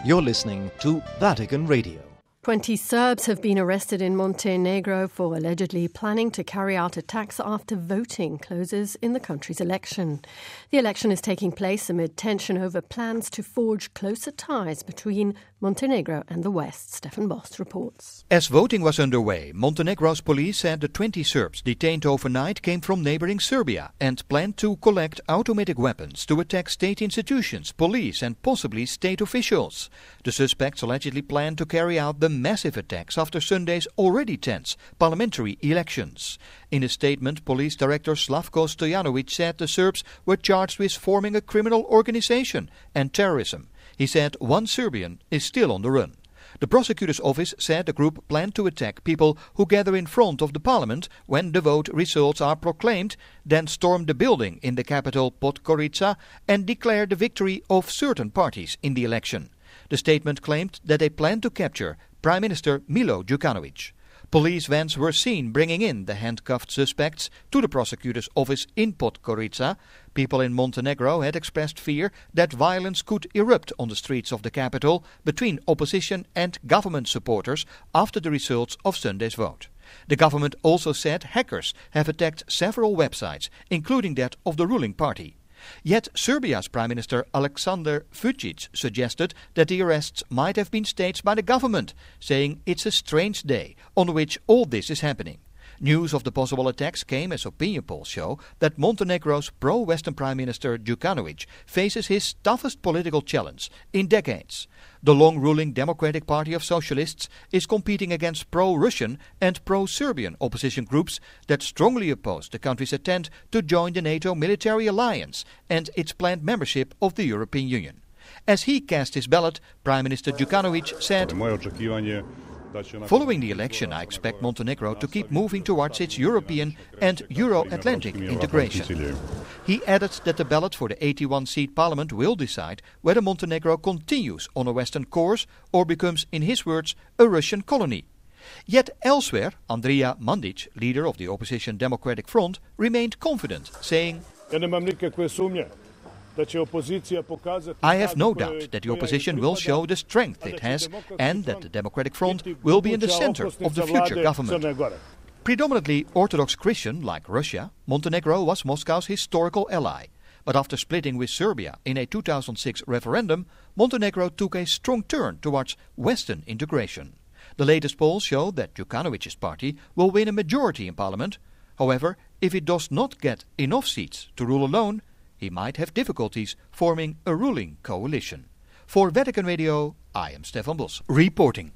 You're listening to Vatican Radio. 20 Serbs have been arrested in Montenegro for allegedly planning to carry out attacks after voting closes in the country's election. The election is taking place amid tension over plans to forge closer ties between Montenegro and the West. Stefan Bost reports. As voting was underway, Montenegro's police said the 20 Serbs detained overnight came from neighboring Serbia and planned to collect automatic weapons to attack state institutions, police and possibly state officials. The suspects allegedly planned to carry out the massive attacks after Sunday's already tense parliamentary elections. In a statement, Police Director Slavko Stojanovic said the Serbs were charged with forming a criminal organization and terrorism. He said one Serbian is still on the run. The prosecutor's office said the group planned to attack people who gather in front of the parliament when the vote results are proclaimed, then storm the building in the capital Podgorica and declare the victory of certain parties in the election. The statement claimed that they planned to capture Prime Minister Milo Djukanovic. Police vans were seen bringing in the handcuffed suspects to the prosecutor's office in Podgorica. People in Montenegro had expressed fear that violence could erupt on the streets of the capital between opposition and government supporters after the results of Sunday's vote. The government also said hackers have attacked several websites, including that of the ruling party. Yet Serbia's Prime Minister Aleksandar Vučić suggested that the arrests might have been staged by the government, saying it's a strange day on which all this is happening. News of the possible attacks came as opinion polls show that Montenegro's pro-Western Prime Minister Djukanovic faces his toughest political challenge in decades. The long-ruling Democratic Party of Socialists is competing against pro-Russian and pro-Serbian opposition groups that strongly oppose the country's attempt to join the NATO military alliance and its planned membership of the European Union. As he cast his ballot, Prime Minister Djukanovic said, "Following the election, I expect Montenegro to keep moving towards its European and Euro-Atlantic integration." He added that the ballot for the 81-seat parliament will decide whether Montenegro continues on a Western course or becomes, in his words, a Russian colony. Yet elsewhere, Andrija Mandić, leader of the opposition Democratic Front, remained confident, saying, "I have no doubt that the opposition will show the strength it has and that the Democratic Front will be in the center of the future government." Predominantly Orthodox Christian, like Russia, Montenegro was Moscow's historical ally. But after splitting with Serbia in a 2006 referendum, Montenegro took a strong turn towards Western integration. The latest polls show that Djukanovic's party will win a majority in parliament. However, if it does not get enough seats to rule alone, he might have difficulties forming a ruling coalition. For Vatican Radio, I am Stefan Bos, reporting.